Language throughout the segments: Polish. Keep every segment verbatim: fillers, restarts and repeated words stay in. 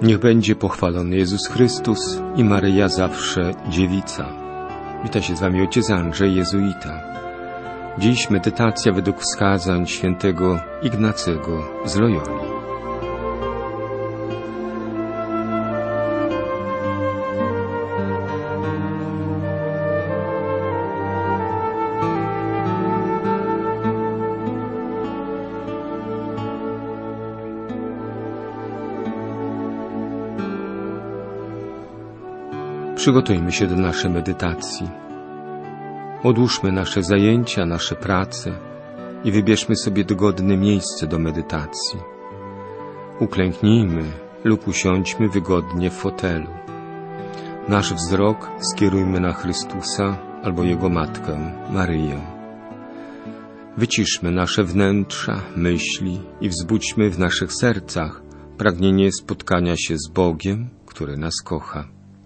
Niech będzie pochwalony Jezus Chrystus i Maryja zawsze dziewica. Wita się z wami ojciec Andrzej, jezuita. Dziś medytacja według wskazań świętego Ignacego z Loyoli. Przygotujmy się do naszej medytacji. Odłóżmy nasze zajęcia, nasze prace i wybierzmy sobie dogodne miejsce do medytacji. Uklęknijmy lub usiądźmy wygodnie w fotelu. Nasz wzrok skierujmy na Chrystusa albo Jego Matkę, Maryję. Wyciszmy nasze wnętrza, myśli i wzbudźmy w naszych sercach pragnienie spotkania się z Bogiem, który nas kocha.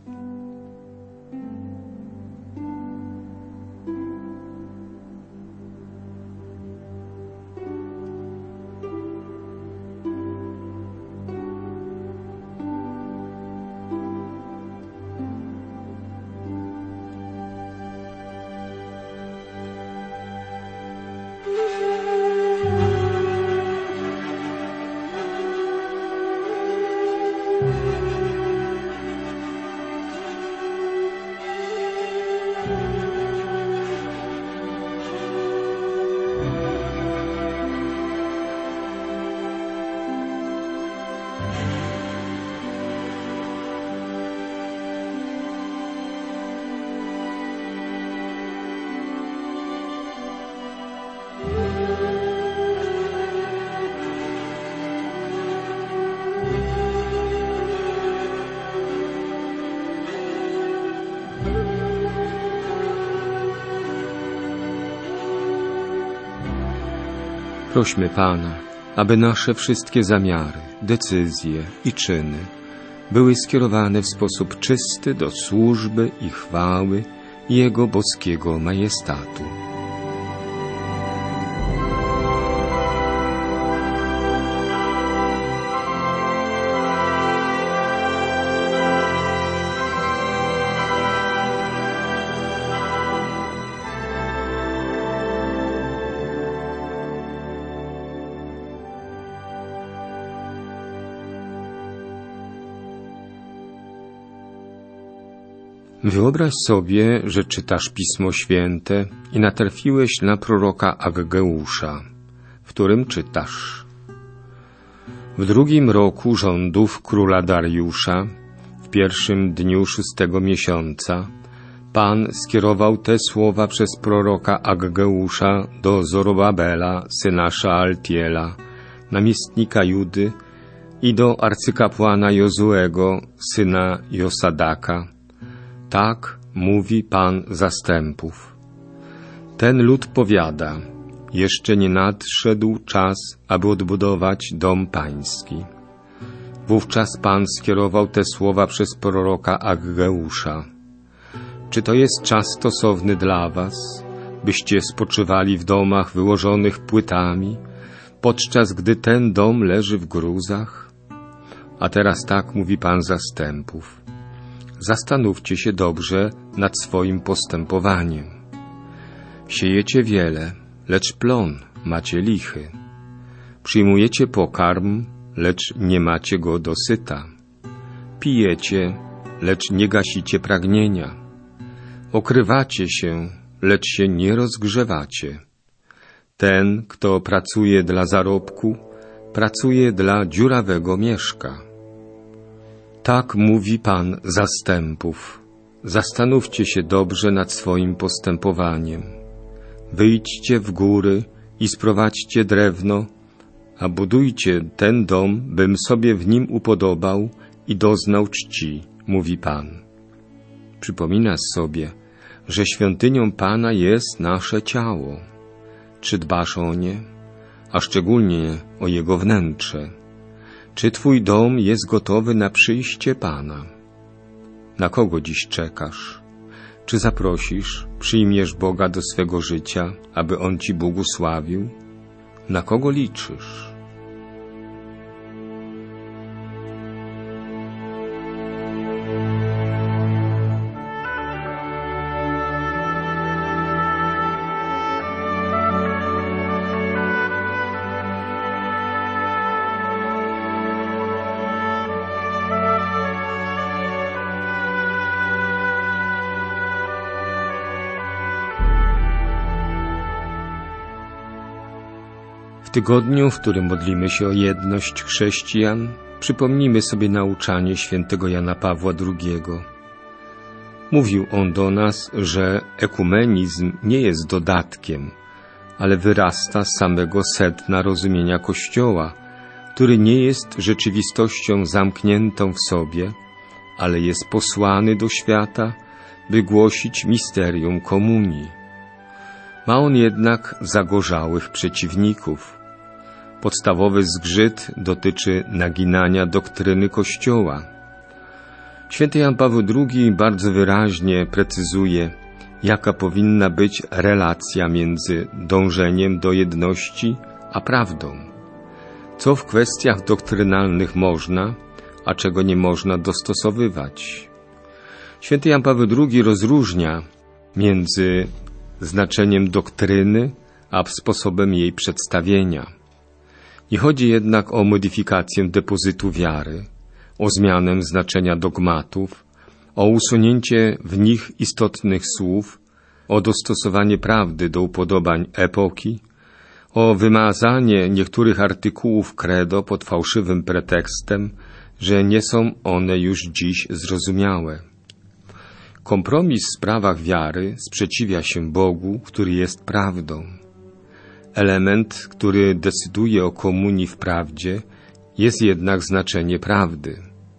Prośmy Pana, aby nasze wszystkie zamiary, decyzje i czyny były skierowane w sposób czysty do służby i chwały Jego boskiego majestatu. Wyobraź sobie, że czytasz Pismo Święte i natrafiłeś na proroka Aggeusza, w którym czytasz: w drugim roku rządów króla Dariusza, w pierwszym dniu szóstego miesiąca, Pan skierował te słowa przez proroka Aggeusza do Zorobabela, syna Szaltiela, namiestnika Judy, i do arcykapłana Jozuego, syna Josadaka. Tak mówi Pan zastępów. Ten lud powiada: jeszcze nie nadszedł czas, aby odbudować dom pański. Wówczas Pan skierował te słowa przez proroka Aggeusza: czy to jest czas stosowny dla was, byście spoczywali w domach wyłożonych płytami, podczas gdy ten dom leży w gruzach? A teraz tak mówi Pan zastępów: zastanówcie się dobrze nad swoim postępowaniem. Siejecie wiele, lecz plon macie lichy. Przyjmujecie pokarm, lecz nie macie go dosyta. Pijecie, lecz nie gasicie pragnienia. Okrywacie się, lecz się nie rozgrzewacie. Ten, kto pracuje dla zarobku, pracuje dla dziurawego mieszka. Tak mówi Pan zastępów: zastanówcie się dobrze nad swoim postępowaniem. Wyjdźcie w góry i sprowadźcie drewno, a budujcie ten dom, bym sobie w nim upodobał i doznał czci, mówi Pan. Przypominasz sobie, że świątynią Pana jest nasze ciało. Czy dbasz o nie, a szczególnie o jego wnętrze? Czy twój dom jest gotowy na przyjście Pana? Na kogo dziś czekasz? Czy zaprosisz, przyjmiesz Boga do swego życia, aby On ci błogosławił? Na kogo liczysz? tygodniu, w którym modlimy się o jedność chrześcijan, przypomnijmy sobie nauczanie świętego Jana Pawła drugiego. Mówił on do nas, że ekumenizm nie jest dodatkiem, ale wyrasta z samego sedna rozumienia Kościoła, który nie jest rzeczywistością zamkniętą w sobie, ale jest posłany do świata, by głosić misterium komunii. Ma on jednak zagorzałych przeciwników. Podstawowy zgrzyt dotyczy naginania doktryny Kościoła. Święty Jan Paweł drugi bardzo wyraźnie precyzuje, jaka powinna być relacja między dążeniem do jedności a prawdą. Co w kwestiach doktrynalnych można, a czego nie można dostosowywać. Święty Jan Paweł drugi rozróżnia między znaczeniem doktryny a sposobem jej przedstawienia. Nie chodzi jednak o modyfikację depozytu wiary, o zmianę znaczenia dogmatów, o usunięcie w nich istotnych słów, o dostosowanie prawdy do upodobań epoki, o wymazanie niektórych artykułów credo pod fałszywym pretekstem, że nie są one już dziś zrozumiałe. Kompromis w sprawach wiary sprzeciwia się Bogu, który jest prawdą. Element, który decyduje o komunii w prawdzie, jest jednak znaczenie prawdy.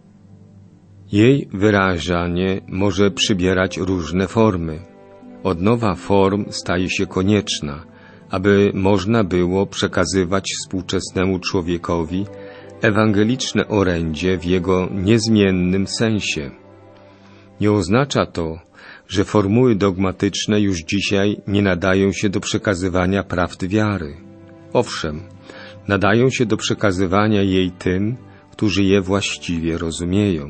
Jej wyrażanie może przybierać różne formy. Odnowa form staje się konieczna, aby można było przekazywać współczesnemu człowiekowi ewangeliczne orędzie w jego niezmiennym sensie. Nie oznacza to, że formuły dogmatyczne już dzisiaj nie nadają się do przekazywania prawd wiary. Owszem, nadają się do przekazywania jej tym, którzy je właściwie rozumieją.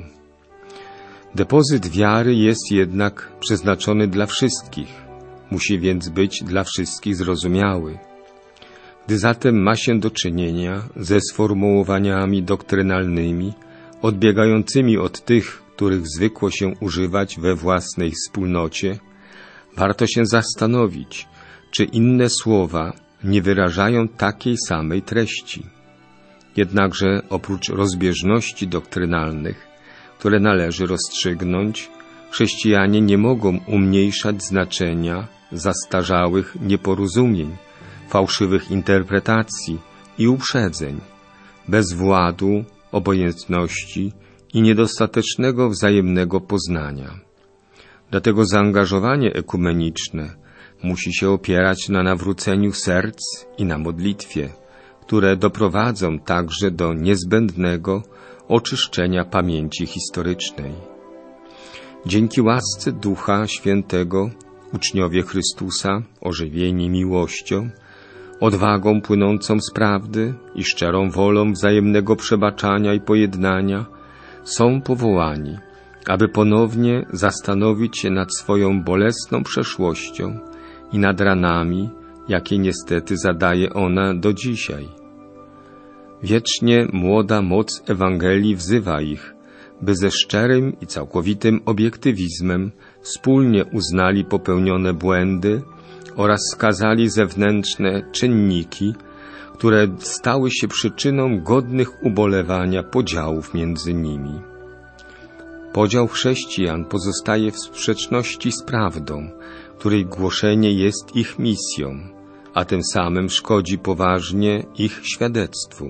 Depozyt wiary jest jednak przeznaczony dla wszystkich, musi więc być dla wszystkich zrozumiały. Gdy zatem ma się do czynienia ze sformułowaniami doktrynalnymi, odbiegającymi od tych, których zwykło się używać we własnej wspólnocie, warto się zastanowić, czy inne słowa nie wyrażają takiej samej treści. Jednakże oprócz rozbieżności doktrynalnych, które należy rozstrzygnąć, chrześcijanie nie mogą umniejszać znaczenia zastarzałych nieporozumień, fałszywych interpretacji i uprzedzeń, bezwładu, obojętności i niedostatecznego wzajemnego poznania. Dlatego zaangażowanie ekumeniczne musi się opierać na nawróceniu serc i na modlitwie, które doprowadzą także do niezbędnego oczyszczenia pamięci historycznej. Dzięki łasce Ducha Świętego uczniowie Chrystusa, ożywieni miłością, odwagą płynącą z prawdy i szczerą wolą wzajemnego przebaczania i pojednania, są powołani, aby ponownie zastanowić się nad swoją bolesną przeszłością i nad ranami, jakie niestety zadaje ona do dzisiaj. Wiecznie młoda moc Ewangelii wzywa ich, by ze szczerym i całkowitym obiektywizmem wspólnie uznali popełnione błędy oraz wskazali zewnętrzne czynniki, które stały się przyczyną godnych ubolewania podziałów między nimi. Podział chrześcijan pozostaje w sprzeczności z prawdą, której głoszenie jest ich misją, a tym samym szkodzi poważnie ich świadectwu.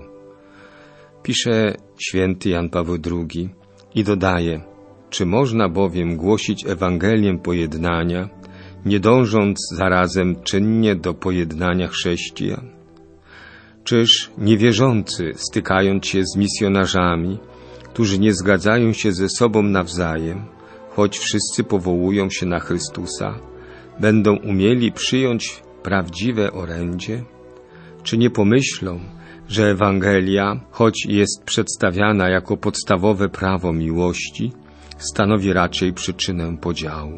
Pisze święty Jan Paweł drugi i dodaje, czy można bowiem głosić Ewangelię pojednania, nie dążąc zarazem czynnie do pojednania chrześcijan? Czyż niewierzący, stykając się z misjonarzami, którzy nie zgadzają się ze sobą nawzajem, choć wszyscy powołują się na Chrystusa, będą umieli przyjąć prawdziwe orędzie? Czy nie pomyślą, że Ewangelia, choć jest przedstawiana jako podstawowe prawo miłości, stanowi raczej przyczynę podziału?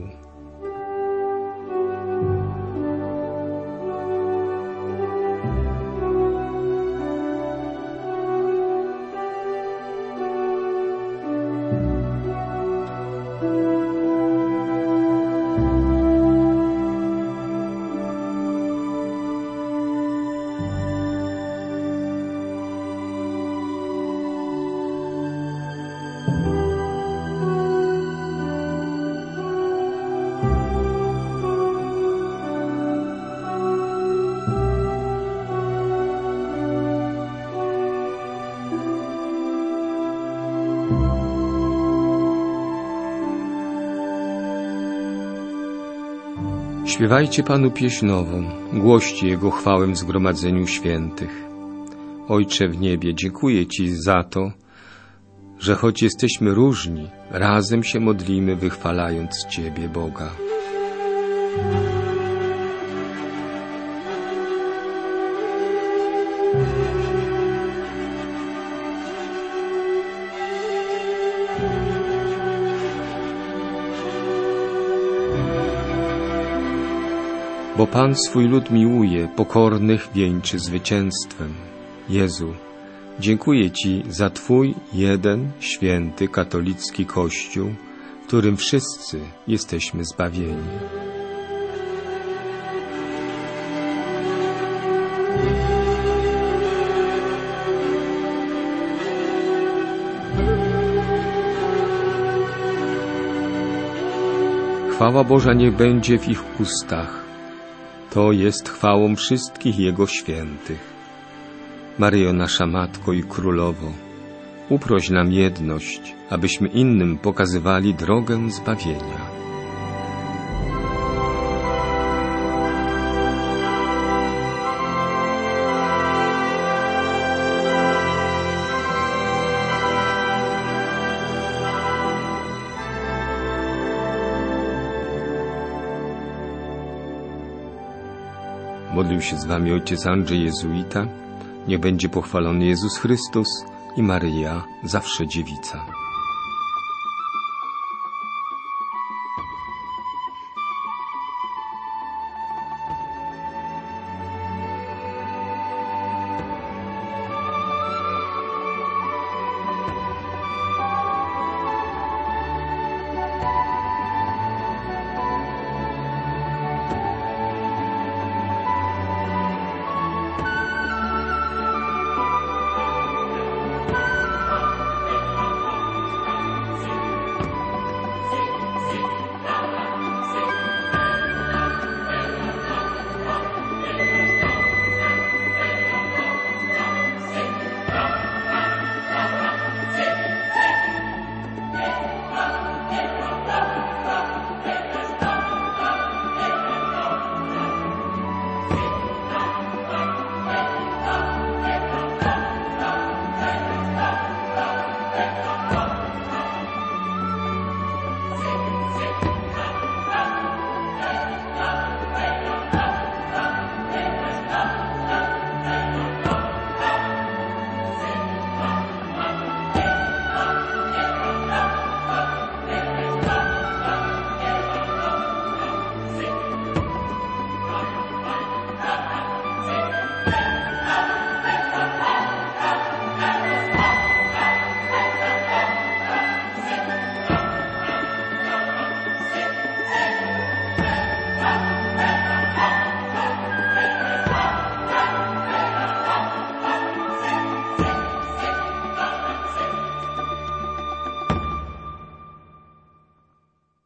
Śpiewajcie Panu pieśń nową, głoście Jego chwałę w zgromadzeniu świętych. Ojcze w niebie, dziękuję Ci za to, że choć jesteśmy różni, razem się modlimy, wychwalając Ciebie, Boga. Bo Pan swój lud miłuje, pokornych wieńczy zwycięstwem. Jezu, dziękuję Ci za Twój jeden, święty, katolicki Kościół, w którym wszyscy jesteśmy zbawieni. Chwała Boża niech będzie w ich ustach. To jest chwałą wszystkich Jego świętych. Maryjo, nasza Matko i Królowo, uproś nam jedność, abyśmy innym pokazywali drogę zbawienia. Modlił się z Wami ojciec Andrzej Jezuita. Niech będzie pochwalony Jezus Chrystus i Maryja, zawsze dziewica.